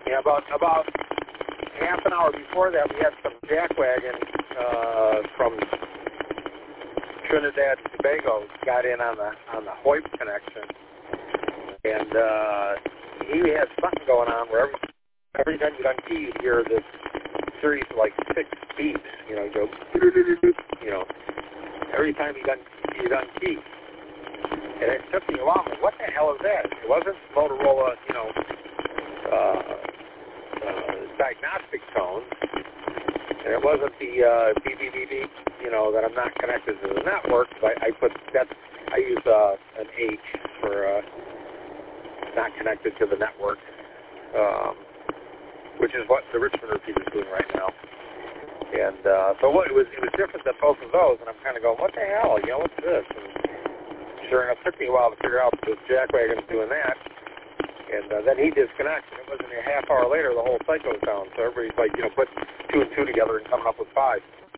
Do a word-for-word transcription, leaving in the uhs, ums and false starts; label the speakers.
Speaker 1: Yeah, about about half an hour before that, we had some jackwagon uh, from Trinidad and Tobago got in on the on the Hoyt connection, and uh, he had something going on where every, every time you unkey, you hear this series of like six beeps. You know, you go, you know, every time you un you unkey, and it took me a while. I'm like, what the hell is that? It wasn't Motorola, you know, uh, uh, diagnostic tones, and it wasn't the uh, beep beep beep beep. You know, that I'm not connected to the network. I, I put that. I use uh, an H for uh, not connected to the network, um, which is what the Richmond repeater is doing right now. And uh, so what, it was it was different than both of those. And I'm kind of going, what the hell? You know, what's this? And sure enough, it took me a while to figure out that this jackwagon's doing that. And uh, then he disconnects, and it wasn't a half hour later the whole site goes down. So everybody's like, you know, putting two and two together and coming up with five.